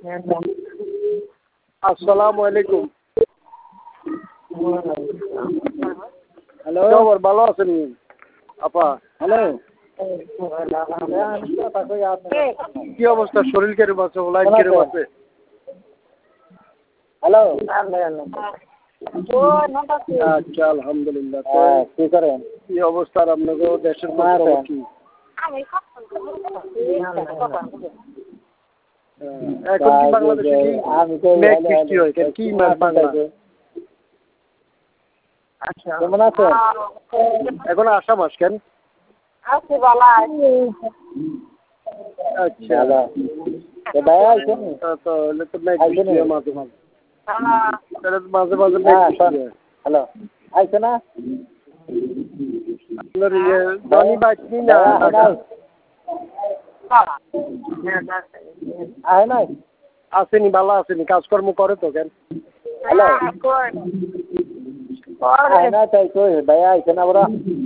আসসালামু আলাইকুম। হ্যালো, খবর ভালো আছেন আপা? হ্যালো, কি অবস্থা? শরীর কেরম আছে? লাইফ কেরম আছে? হ্যালো, আচ্ছা আলহামদুলিল্লাহ। কি করেন? কি অবস্থা আপনাদের দেশের খবর কি? এখন কি বাংলাদেশে কি মেঘ বৃষ্টি হয়? কি মাছ বাংলা? কেমন আছেন? এখন আসাম মাস কেন? আচ্ছা, তো মেঘ বৃষ্টি হয় মাঝে মাঝে। মাঝে মাঝে মেঘ বৃষ্টি হয়। হ্যালো, আইছে না? আপনার জনি বাইক না আয় নাই? আসেনি, ভালো আসেনি, কাজকর্ম করে তো কেন? হ্যালো, না তাই কই ভাইয়া আইছে না বড়?